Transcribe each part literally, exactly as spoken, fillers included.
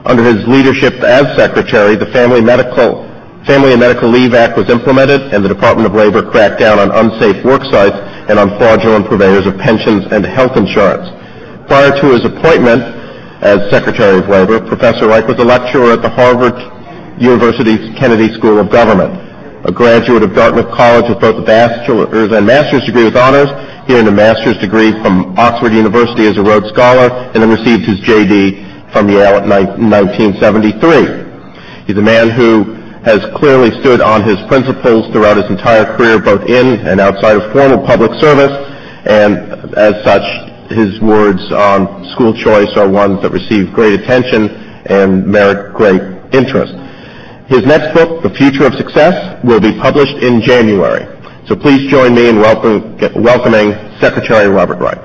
Under his leadership as Secretary, the Family Medical Family and Medical Leave Act was implemented, and the Department of Labor cracked down on unsafe work sites and on fraudulent purveyors of pensions and health insurance. Prior to his appointment as Secretary of Labor, Professor Reich was a lecturer at the Harvard University's Kennedy School of Government. A graduate of Dartmouth College with both a bachelor's and master's degree with honors, he earned a master's degree from Oxford University as a Rhodes Scholar, and then received his J D from Yale in nineteen seventy-three. He's a man who has clearly stood on his principles throughout his entire career, both in and outside of formal public service, and as such, his words on school choice are ones that receive great attention and merit great interest. His next book, The Future of Success, will be published in January. So please join me in welcome, welcoming Secretary Robert Reich.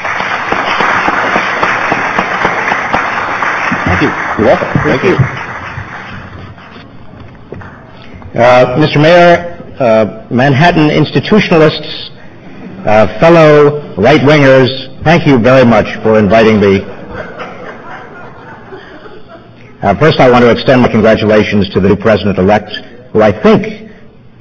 Thank you. You're welcome. Thank, Thank you. you. Uh, Mister Mayor, uh, Manhattan institutionalists, uh, fellow right-wingers, thank you very much for inviting me. Uh, first, I want to extend my congratulations to the new president-elect, who I think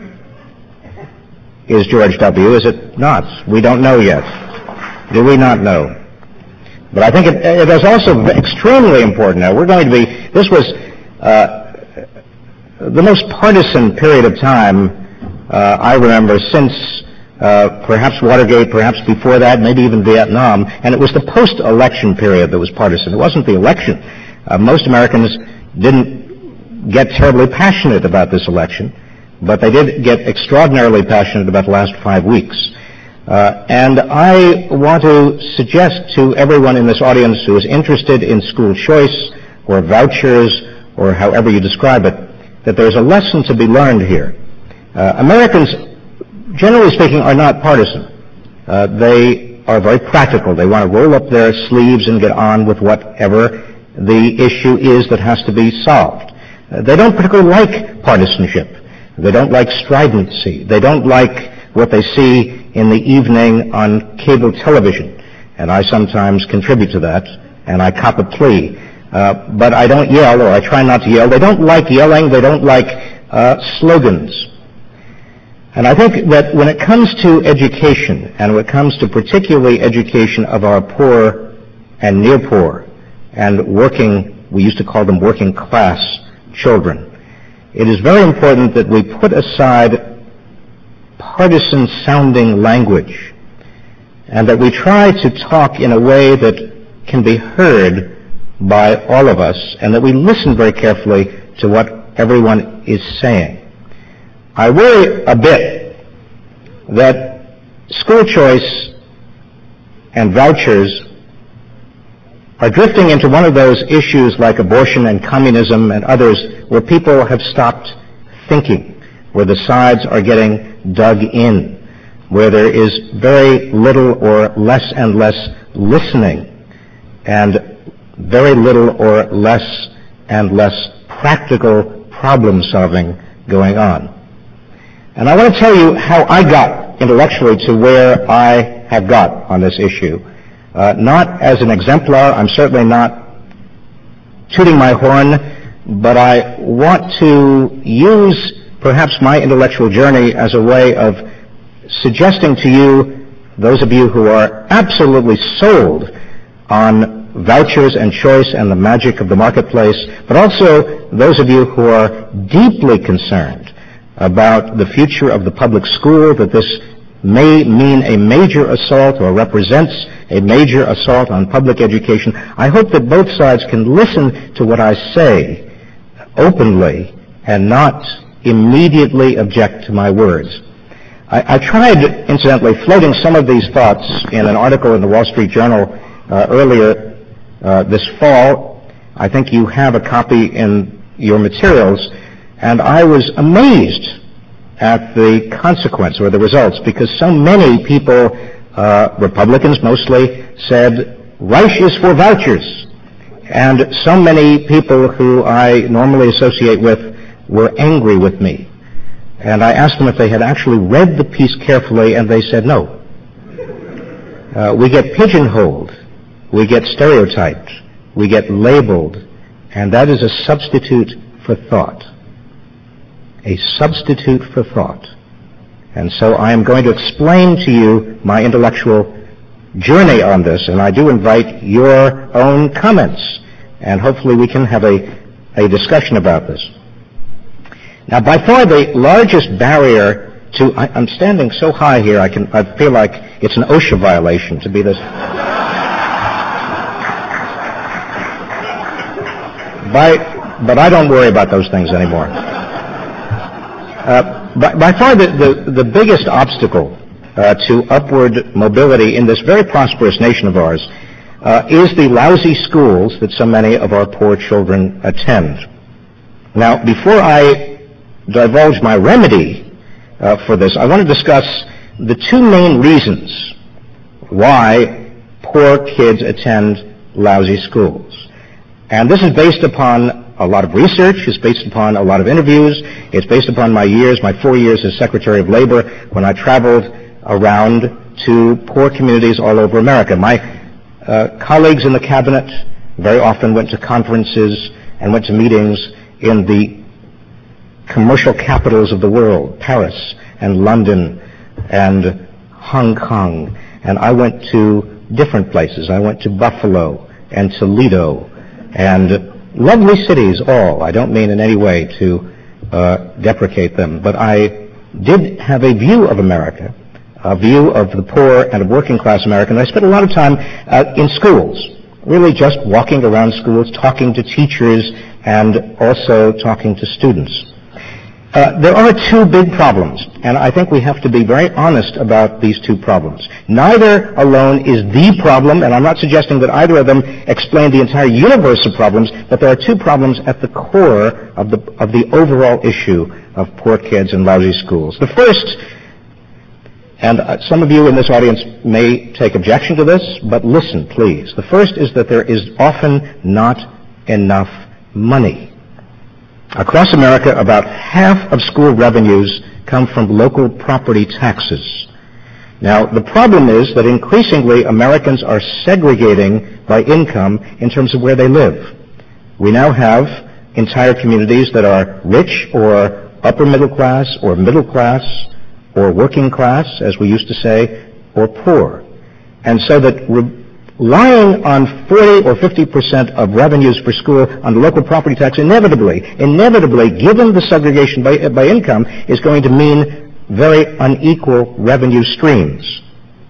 is George W. Is it not? We don't know yet. Do we not know? But I think it, it is also extremely important now. We're going to be, this was uh, the most partisan period of time uh, I remember since uh, perhaps Watergate, perhaps before that, maybe even Vietnam, and it was the post-election period that was partisan. It wasn't the election. Uh, most Americans didn't get terribly passionate about this election, but they did get extraordinarily passionate about the last five weeks. Uh, and I want to suggest to everyone in this audience who is interested in school choice or vouchers or however you describe it, that there's a lesson to be learned here. Uh, Americans, generally speaking, are not partisan. Uh, they are very practical. They want to roll up their sleeves and get on with whatever the issue is that has to be solved. Uh, they don't particularly like partisanship. They don't like stridency. They don't like what they see in the evening on cable television. And I sometimes contribute to that, and I cop a plea. Uh, but I don't yell, or I try not to yell. They don't like yelling. They don't like uh, slogans. And I think that when it comes to education, and when it comes to particularly education of our poor and near poor and working, we used to call them working class children, it is very important that we put aside partisan-sounding language and that we try to talk in a way that can be heard by all of us, and that we listen very carefully to what everyone is saying. I worry a bit that school choice and vouchers are drifting into one of those issues like abortion and communism and others where people have stopped thinking, where the sides are getting dug in, where there is very little or less and less listening, and very little or less and less practical problem solving going on. And I want to tell you how I got intellectually to where I have got on this issue. Uh, not as an exemplar, I'm certainly not tooting my horn, but I want to use perhaps my intellectual journey as a way of suggesting to you, those of you who are absolutely sold on vouchers and choice and the magic of the marketplace, but also those of you who are deeply concerned about the future of the public school, that this may mean a major assault or represents a major assault on public education. I hope that both sides can listen to what I say openly and not immediately object to my words. I, I tried, incidentally, floating some of these thoughts in an article in the Wall Street Journal uh, earlier Uh, this fall. I think you have a copy in your materials, and I was amazed at the consequence or the results, because so many people, uh, Republicans mostly, said Reich is for vouchers, and so many people who I normally associate with were angry with me. And I asked them if they had actually read the piece carefully, and they said no. Uh, we get pigeonholed. We get stereotyped, we get labeled, and that is a substitute for thought. A substitute for thought. And so I am going to explain to you my intellectual journey on this, and I do invite your own comments, and hopefully we can have a, a discussion about this. Now, by far the largest barrier to, I, I'm standing so high here, I can, I feel like it's an OSHA violation to be this. by, but I don't worry about those things anymore. Uh, by, by far the, the, the biggest obstacle uh, to upward mobility in this very prosperous nation of ours uh, is the lousy schools that so many of our poor children attend. Now, before I divulge my remedy uh, for this, I want to discuss the two main reasons why poor kids attend lousy schools. And this is based upon a lot of research, it's based upon a lot of interviews, it's based upon my years, my four years as Secretary of Labor, when I traveled around to poor communities all over America. My uh, colleagues in the cabinet very often went to conferences and went to meetings in the commercial capitals of the world, Paris and London and Hong Kong. And I went to different places. I went to Buffalo and Toledo and lovely cities all. I don't mean in any way to uh, deprecate them, but I did have a view of America, a view of the poor and of working class America. And I spent a lot of time uh, in schools, really just walking around schools, talking to teachers and also talking to students. Uh, there are two big problems, and I think we have to be very honest about these two problems. Neither alone is the problem, and I'm not suggesting that either of them explain the entire universe of problems, but there are two problems at the core of the, of the overall issue of poor kids and lousy schools. The first, and uh, some of you in this audience may take objection to this, but listen, please. The first is that there is often not enough money. Across America, about half of school revenues come from local property taxes. Now, the problem is that increasingly Americans are segregating by income in terms of where they live. We now have entire communities that are rich or upper middle class or middle class or working class, as we used to say, or poor. And so that re- Relying on forty or fifty percent of revenues for school on the local property tax inevitably, inevitably, given the segregation by, by income, is going to mean very unequal revenue streams.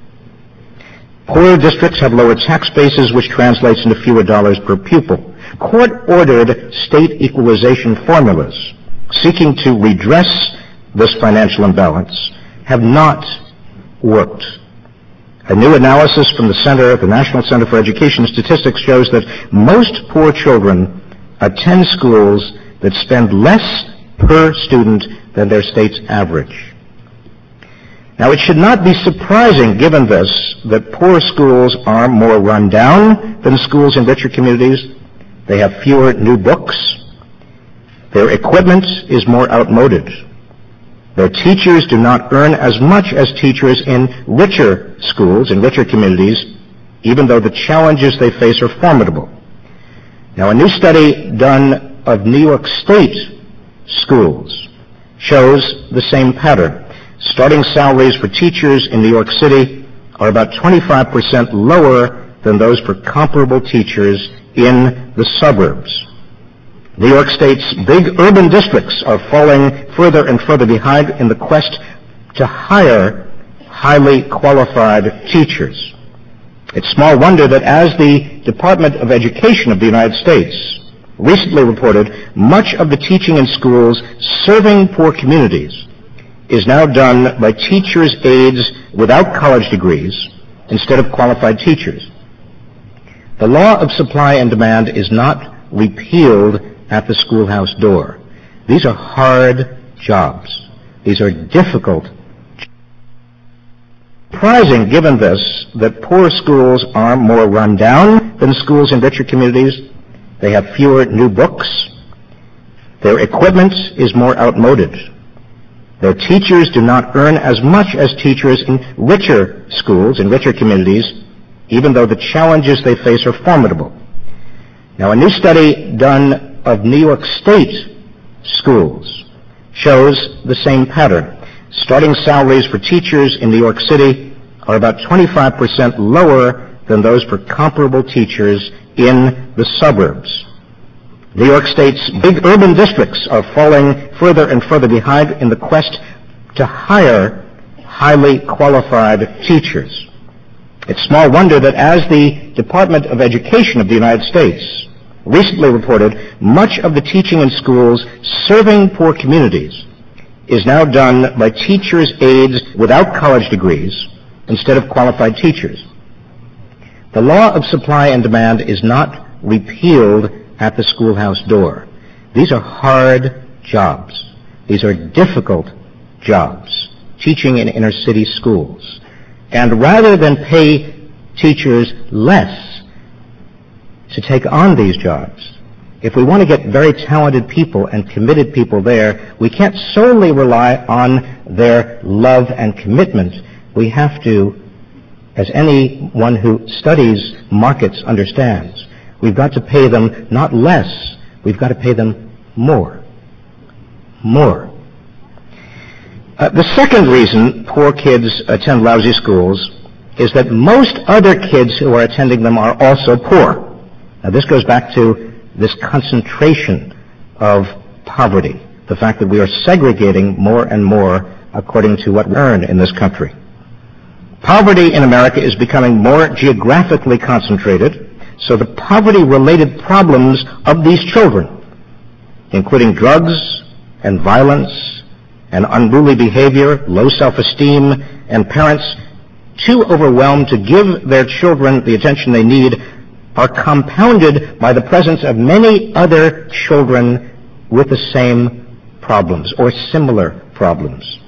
Poorer districts have lower tax bases, which translates into fewer dollars per pupil. Court-ordered state equalization formulas seeking to redress this financial imbalance have not worked. A new analysis from the Center, the National Center for Education Statistics, shows that most poor children attend schools that spend less per student than their state's average. Now, it should not be surprising, given this, that poor schools are more run down than schools in richer communities. They have fewer new books. Their equipment is more outmoded. Their teachers do not earn as much as teachers in richer schools, in richer communities, even though the challenges they face are formidable. Now, a new study done of New York State schools shows the same pattern. Starting salaries for teachers in New York City are about twenty-five percent lower than those for comparable teachers in the suburbs. New York State's big urban districts are falling further and further behind in the quest to hire highly qualified teachers. It's small wonder that as the Department of Education of the United States recently reported, much of the teaching in schools serving poor communities is now done by teachers' aides without college degrees instead of qualified teachers. The law of supply and demand is not repealed at the schoolhouse door. These are hard jobs. These are difficult jobs. Surprising, given this, that poor schools are more run down than schools in richer communities. They have fewer new books. Their equipment is more outmoded. Their teachers do not earn as much as teachers in richer schools, in richer communities, even though the challenges they face are formidable. Now, a new study done of New York State schools shows the same pattern. Starting salaries for teachers in New York City are about twenty-five percent lower than those for comparable teachers in the suburbs. New York State's big urban districts are falling further and further behind in the quest to hire highly qualified teachers. It's small wonder that as the Department of Education of the United States recently reported, much of the teaching in schools serving poor communities is now done by teachers' aides without college degrees instead of qualified teachers. The law of supply and demand is not repealed at the schoolhouse door. These are hard jobs. These are difficult jobs, teaching in inner city schools. And rather than pay teachers less to take on these jobs, if we want to get very talented people and committed people there, we can't solely rely on their love and commitment. We have to, as anyone who studies markets understands, we've got to pay them not less, we've got to pay them more. More. Uh, the second reason poor kids attend lousy schools is that most other kids who are attending them are also poor. Now, this goes back to this concentration of poverty, the fact that we are segregating more and more according to what we earn in this country. Poverty in America is becoming more geographically concentrated, so the poverty-related problems of these children, including drugs and violence and unruly behavior, low self-esteem, and parents too overwhelmed to give their children the attention they need, are compounded by the presence of many other children with the same problems or similar problems.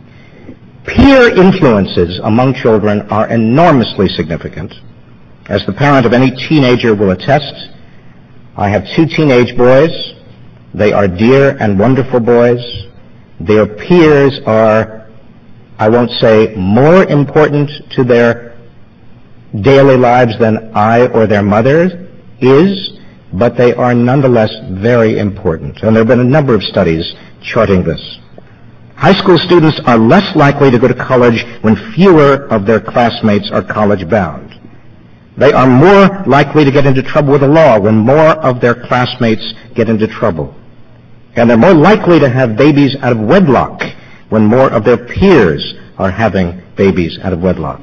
Peer influences among children are enormously significant. As the parent of any teenager will attest, I have two teenage boys. They are dear and wonderful boys. Their peers are, I won't say more important to their daily lives than I or their mother is, but they are nonetheless very important. And there have been a number of studies charting this. High school students are less likely to go to college when fewer of their classmates are college-bound. They are more likely to get into trouble with the law when more of their classmates get into trouble. And they're more likely to have babies out of wedlock when more of their peers are having babies out of wedlock.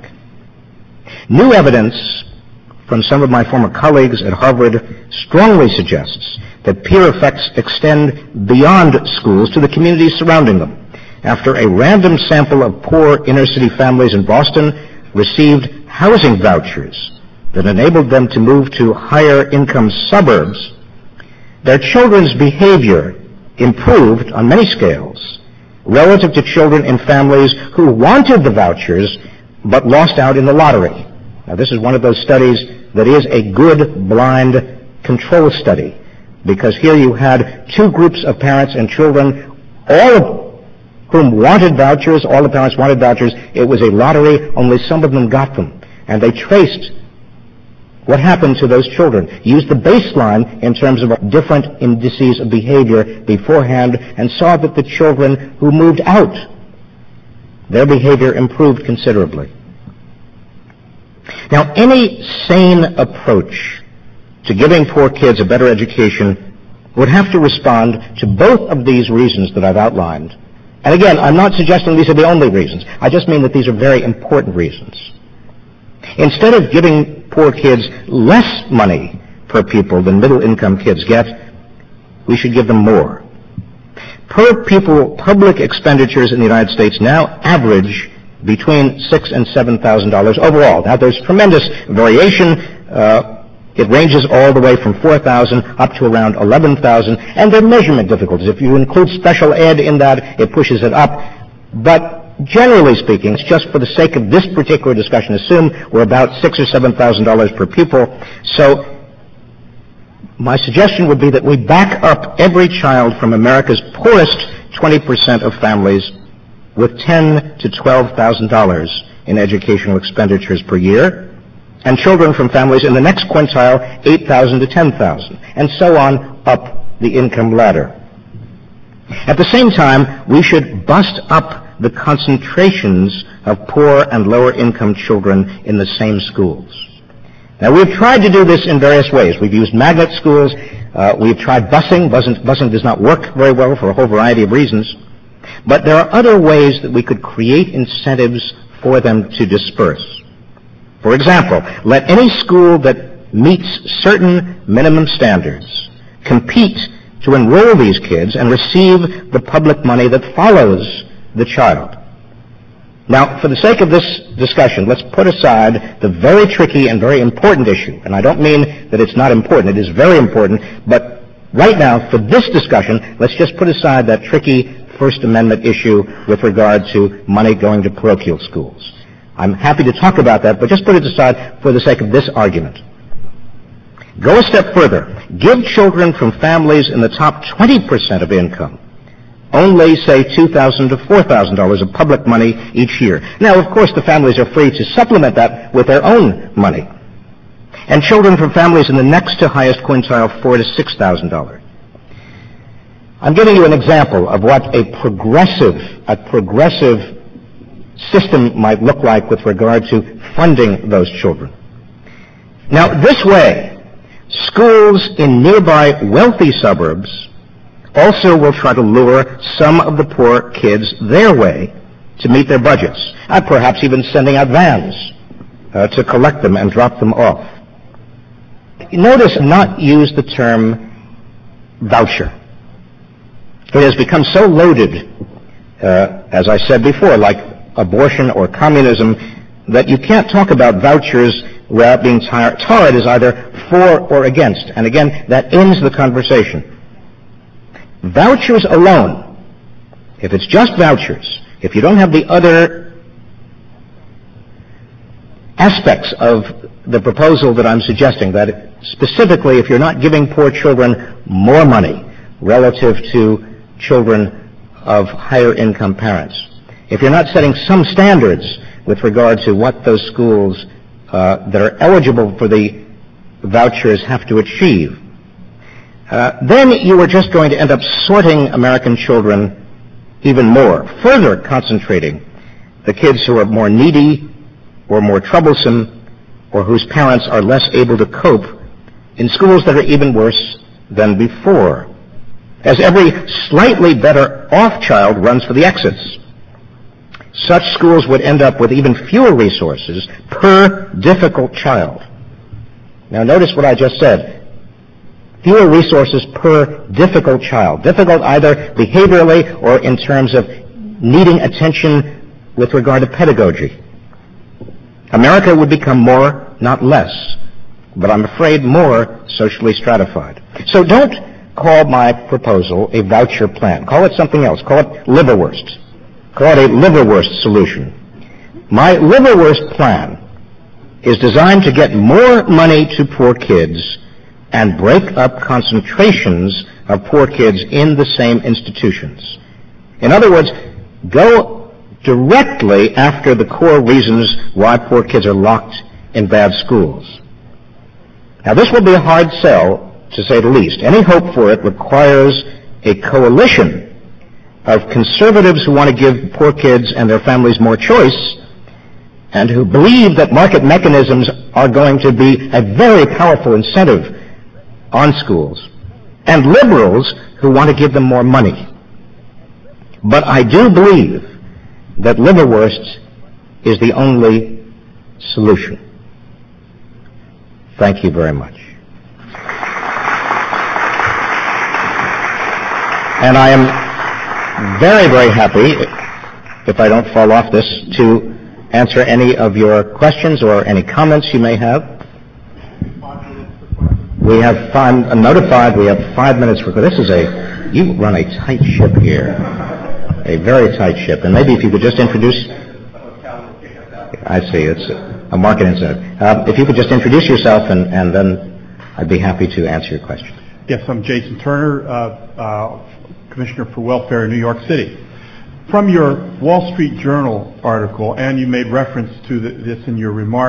New evidence from some of my former colleagues at Harvard strongly suggests that peer effects extend beyond schools to the communities surrounding them. After a random sample of poor inner-city families in Boston received housing vouchers that enabled them to move to higher-income suburbs, their children's behavior improved on many scales relative to children in families who wanted the vouchers but lost out in the lottery. Now, this is one of those studies that is a good blind control study, because here you had two groups of parents and children, all of whom wanted vouchers, all the parents wanted vouchers. It was a lottery, only some of them got them. And they traced what happened to those children, used the baseline in terms of different indices of behavior beforehand, and saw that the children who moved out, their behavior improved considerably. Now, any sane approach to giving poor kids a better education would have to respond to both of these reasons that I've outlined. And again, I'm not suggesting these are the only reasons. I just mean that these are very important reasons. Instead of giving poor kids less money per pupil than middle-income kids get, we should give them more. Per pupil public expenditures in the United States now average between six and seven thousand dollars overall. Now, there's tremendous variation. Uh, it ranges all the way from four thousand up to around eleven thousand, and there are measurement difficulties. If you include special ed in that, it pushes it up. But generally speaking, it's just for the sake of this particular discussion, assume we're about six or seven thousand dollars per pupil. So my suggestion would be that we back up every child from America's poorest twenty percent of families with ten to twelve thousand dollars in educational expenditures per year, and children from families in the next quintile, eight thousand to ten thousand, and so on up the income ladder. At the same time, we should bust up the concentrations of poor and lower income children in the same schools. Now, we've tried to do this in various ways. We've used magnet schools. Uh, we've tried busing. busing. Busing does not work very well for a whole variety of reasons. But there are other ways that we could create incentives for them to disperse. For example, let any school that meets certain minimum standards compete to enroll these kids and receive the public money that follows the child. Now, for the sake of this discussion, let's put aside the very tricky and very important issue. And I don't mean that it's not important. It is very important. But right now, for this discussion, let's just put aside that tricky First Amendment issue with regard to money going to parochial schools. I'm happy to talk about that, but just put it aside for the sake of this argument. Go a step further. Give children from families in the top twenty percent of income only, say, two thousand dollars to four thousand dollars of public money each year. Now, of course, the families are free to supplement that with their own money. And children from families in the next to highest quintile, four thousand to six thousand dollars. I'm giving you an example of what a progressive, a progressive system might look like with regard to funding those children. Now, this way, schools in nearby wealthy suburbs also will try to lure some of the poor kids their way to meet their budgets, uh, perhaps even sending out vans uh, to collect them and drop them off. Notice not use the term voucher. It has become so loaded, uh, as I said before, like abortion or communism, that you can't talk about vouchers without being tar- tarred as either for or against. And again, that ends the conversation. Vouchers alone, if it's just vouchers, if you don't have the other aspects of the proposal that I'm suggesting, that specifically if you're not giving poor children more money relative to children of higher income parents, if you're not setting some standards with regard to what those schools uh, that are eligible for the vouchers have to achieve, uh, then you are just going to end up sorting American children even more, further concentrating the kids who are more needy or more troublesome or whose parents are less able to cope in schools that are even worse than before, as every slightly better off child runs for the exits. Such schools would end up with even fewer resources per difficult child. Now notice what I just said. Fewer resources per difficult child. Difficult either behaviorally or in terms of needing attention with regard to pedagogy. America would become more, not less, but I'm afraid more socially stratified. So don't call my proposal a voucher plan. Call it something else. Call it liverwurst. Call it a liverwurst solution. My liverwurst plan is designed to get more money to poor kids and break up concentrations of poor kids in the same institutions. In other words, go directly after the core reasons why poor kids are locked in bad schools. Now, this will be a hard sell, to say the least. Any hope for it requires a coalition of conservatives who want to give poor kids and their families more choice and who believe that market mechanisms are going to be a very powerful incentive on schools, and liberals who want to give them more money. But I do believe that liverwurst is the only solution. Thank you very much. And I am very, very happy, if I don't fall off this, to answer any of your questions or any comments you may have. We have five, uh, notified we have five minutes for, this is a, you run a tight ship here, a very tight ship. And maybe if you could just introduce, I see, it's a, a market incentive. Uh, if you could just introduce yourself and, and then I'd be happy to answer your question. Yes, I'm Jason Turner, uh, uh, Commissioner for Welfare in New York City. From your Wall Street Journal article, and you made reference to the, this in your remarks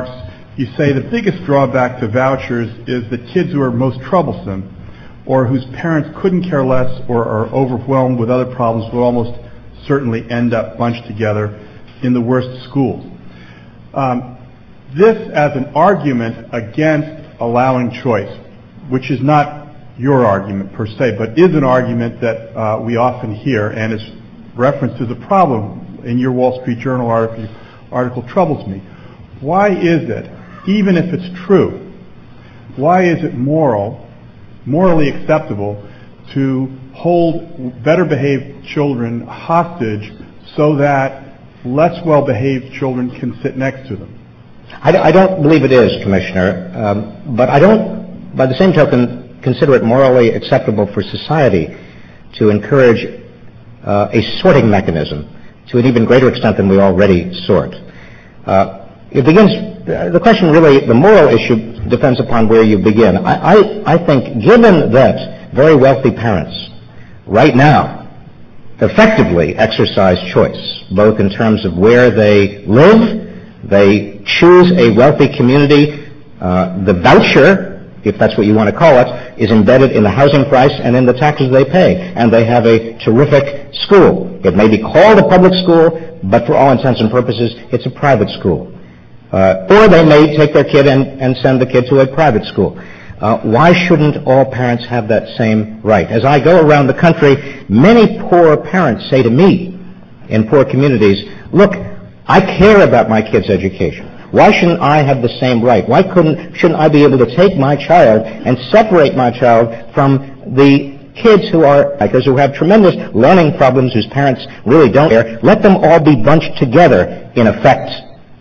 You say the biggest drawback to vouchers is that kids who are most troublesome or whose parents couldn't care less or are overwhelmed with other problems will almost certainly end up bunched together in the worst schools. Um, this as an argument against allowing choice, which is not your argument per se, but is an argument that uh, we often hear and is referenced as a problem in your Wall Street Journal article, article troubles me. Why is it, even if it's true, why is it moral, morally acceptable to hold better behaved children hostage so that less well behaved children can sit next to them? I, I don't believe it is, Commissioner, um, but I don't, by the same token, consider it morally acceptable for society to encourage uh, a sorting mechanism to an even greater extent than we already sort. Uh, it begins, the question really, the moral issue depends upon where you begin. I, I, I think given that very wealthy parents right now effectively exercise choice, both in terms of where they live, they choose a wealthy community, uh, the voucher, if that's what you want to call it, is embedded in the housing price and in the taxes they pay, and they have a terrific school. It may be called a public school, but for all intents and purposes, it's a private school. Uh, or they may take their kid and, and send the kid to a private school. Uh, why shouldn't all parents have that same right? As I go around the country, many poor parents say to me in poor communities, look, I care about my kid's education. Why shouldn't I have the same right? Why couldn't, shouldn't I be able to take my child and separate my child from the kids who are, because who have tremendous learning problems, whose parents really don't care? Let them all be bunched together, in effect.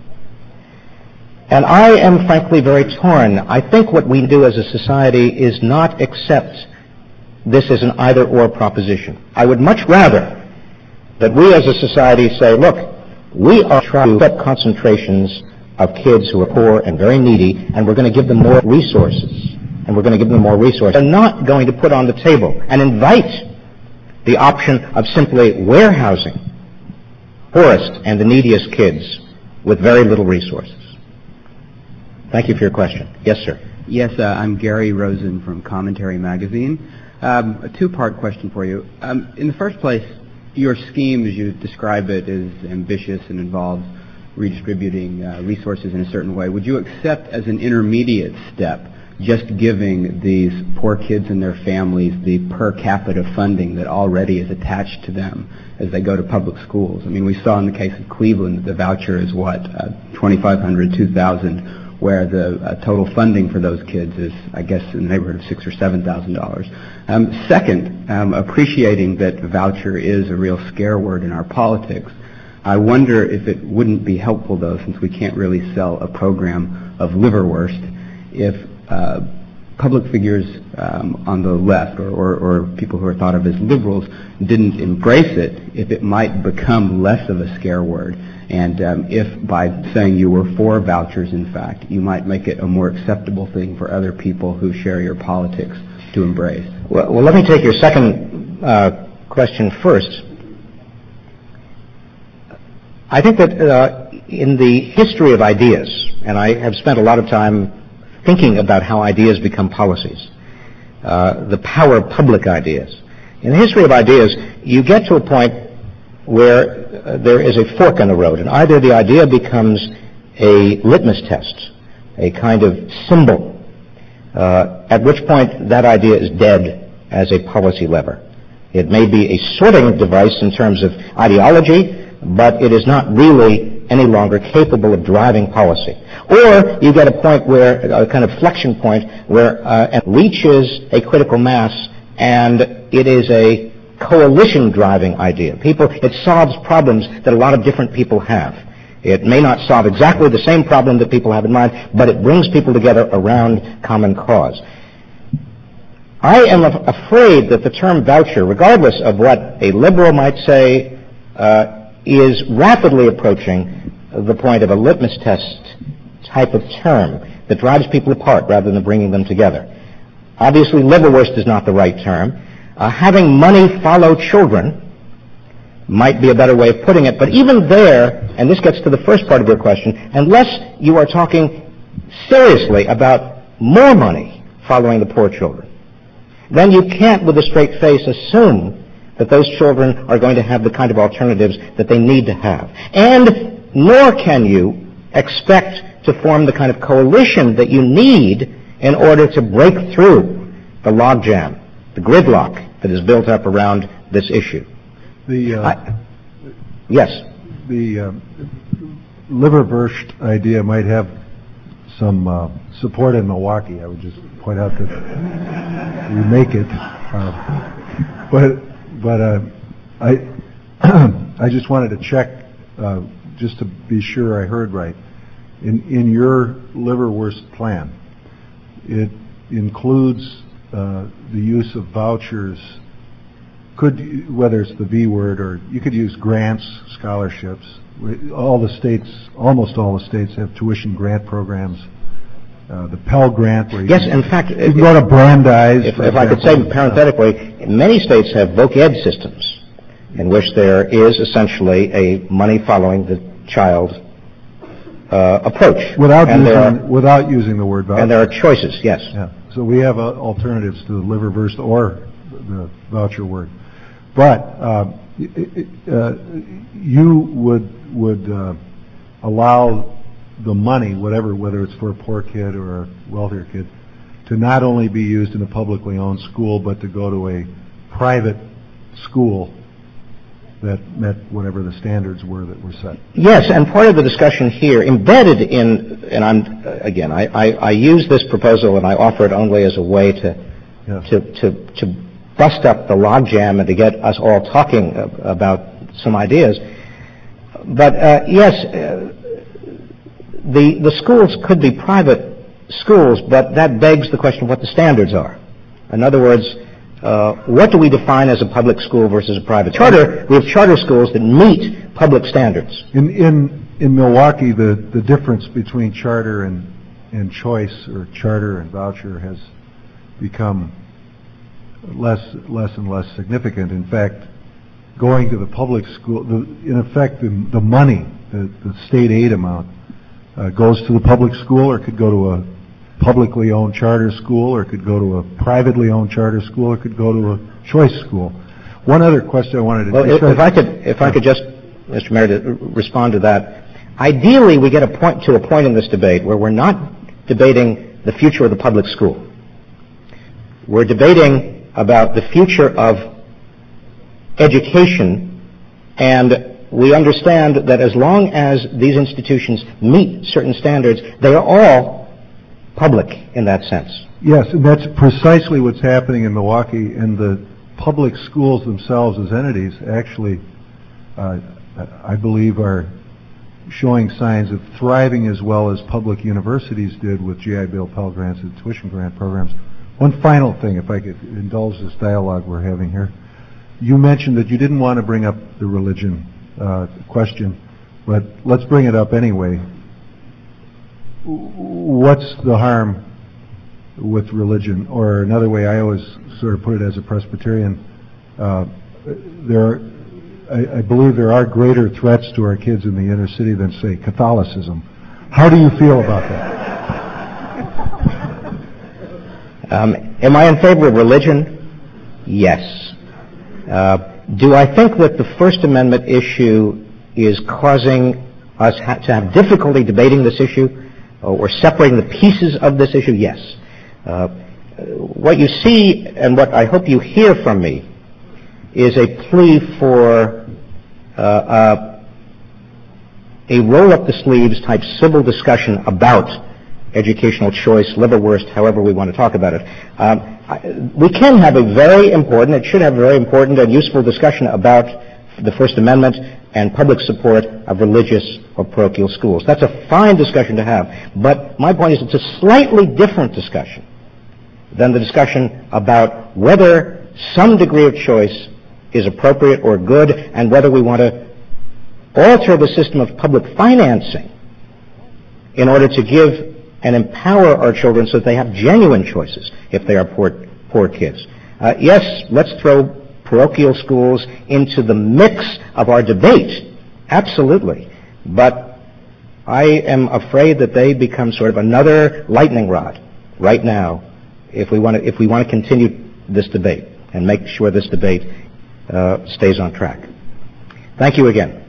And I am frankly very torn. I think what we do as a society is not accept this as an either-or proposition. I would much rather that we as a society say, look, we are trying to set concentrations of kids who are poor and very needy, and we're going to give them more resources. And we're going to give them more resources. We're not going to put on the table and invite the option of simply warehousing poorest and the neediest kids with very little resources. Thank you for your question. Yes, sir. Yes, uh, I'm Gary Rosen from Commentary Magazine. Um, a two-part question for you. Um, in the first place, your scheme, as you describe it, is ambitious and involves redistributing uh, resources in a certain way. Would you accept as an intermediate step just giving these poor kids and their families the per capita funding that already is attached to them as they go to public schools? I mean, we saw in the case of Cleveland that the voucher is what, uh, twenty-five hundred dollars, two thousand dollars, where the uh, total funding for those kids is, I guess, in the neighborhood of six or seven thousand dollars. Um, second, um, appreciating that voucher is a real scare word in our politics, I wonder if it wouldn't be helpful, though, since we can't really sell a program of liverwurst, if uh, public figures um, on the left or, or, or people who are thought of as liberals didn't embrace it, if it might become less of a scare word. And um, if by saying you were for vouchers, in fact, you might make it a more acceptable thing for other people who share your politics to embrace. Well, well let me take your second uh, question first. I think that uh, in the history of ideas, and I have spent a lot of time thinking about how ideas become policies, uh, the power of public ideas. In the history of ideas, you get to a point where uh, there is a fork in the road, and either the idea becomes a litmus test, a kind of symbol, uh, at which point that idea is dead as a policy lever. It may be a sorting device in terms of ideology, but it is not really any longer capable of driving policy. Or you get a point where, a kind of flexion point, where uh, it reaches a critical mass and it is a coalition-driving idea. People, it solves problems that a lot of different people have. It may not solve exactly the same problem that people have in mind, but it brings people together around common cause. I am af- afraid that the term voucher, regardless of what a liberal might say, uh, is rapidly approaching the point of a litmus test type of term that drives people apart rather than bringing them together. Obviously, liverwurst is not the right term. Uh, having money follow children might be a better way of putting it, but even there, and this gets to the first part of your question, unless you are talking seriously about more money following the poor children, then you can't with a straight face assume that those children are going to have the kind of alternatives that they need to have. And nor can you expect to form the kind of coalition that you need in order to break through the logjam, the gridlock that is built up around this issue. The uh, I, yes. The uh, liverwurst idea might have some uh, support in Milwaukee. I would just point out that we make it, uh, but but uh, I I just wanted to check uh, just to be sure I heard right. In in your liverwurst plan, it includes uh, the use of vouchers. Could, whether it's the V word or you could use grants, scholarships. All the states, almost all the states have tuition grant programs. Uh, the Pell Grant, where you yes, can, in fact, you can go to Brandeis. If, if I could say parenthetically, many states have voc ed systems in which there is essentially a money following the child uh, approach. Without and using, are, without using the word voucher. And there are choices, yes. Yeah. So we have uh, alternatives to the liverwurst or the voucher word. But uh, uh, you would would uh, allow the money, whatever, whether it's for a poor kid or a wealthier kid, to not only be used in a publicly owned school, but to go to a private school that met whatever the standards were that were set. Yes, and part of the discussion here, embedded in, and I'm again, I, I, I use this proposal and I offer it only as a way to Yes. to to to. bust up the logjam and to get us all talking about some ideas. But uh, yes, uh, the the schools could be private schools, but that begs the question of what the standards are. In other words, uh, what do we define as a public school versus a private charter? We have charter schools that meet public standards. In in in Milwaukee, the the difference between charter and and choice, or charter and voucher, has become less less and less significant. In fact, going to the public school, the, in effect, the, the money, the, the state aid amount, uh, goes to the public school, or could go to a publicly owned charter school, or could go to a privately owned charter school, or could go to a choice school. One other question I wanted to well, if, if I could, if I could just, Mister Meredith, respond to that. Ideally, we get a point to a point in this debate where we're not debating the future of the public school. We're debating about the future of education, and we understand that as long as these institutions meet certain standards, they are all public in that sense. Yes, and that's precisely what's happening in Milwaukee, and the public schools themselves as entities actually, uh, I believe, are showing signs of thriving as well as public universities did with G I Bill, Pell Grants, and tuition grant programs. One final thing, if I could indulge this dialogue we're having here. You mentioned that you didn't want to bring up the religion uh, question, but let's bring it up anyway. What's the harm with religion? Or another way, I always sort of put it as a Presbyterian, uh, there are, I, I believe there are greater threats to our kids in the inner city than, say, Catholicism. How do you feel about that? Um, am I in favor of religion? Yes. Uh, do I think that the First Amendment issue is causing us ha- to have difficulty debating this issue, or separating the pieces of this issue? Yes. Uh, what you see, and what I hope you hear from me, is a plea for uh, uh, a roll-up-the-sleeves type civil discussion about educational choice, liverwurst, however we want to talk about it. Um, I, we can have a very important, it should have a very important and useful discussion about the First Amendment and public support of religious or parochial schools. That's a fine discussion to have. But my point is it's a slightly different discussion than the discussion about whether some degree of choice is appropriate or good, and whether we want to alter the system of public financing in order to give and empower our children so that they have genuine choices if they are poor, poor kids. Uh, yes, let's throw parochial schools into the mix of our debate, absolutely. But I am afraid that they become sort of another lightning rod right now if we want to, if we want to continue this debate and make sure this debate uh, stays on track. Thank you again.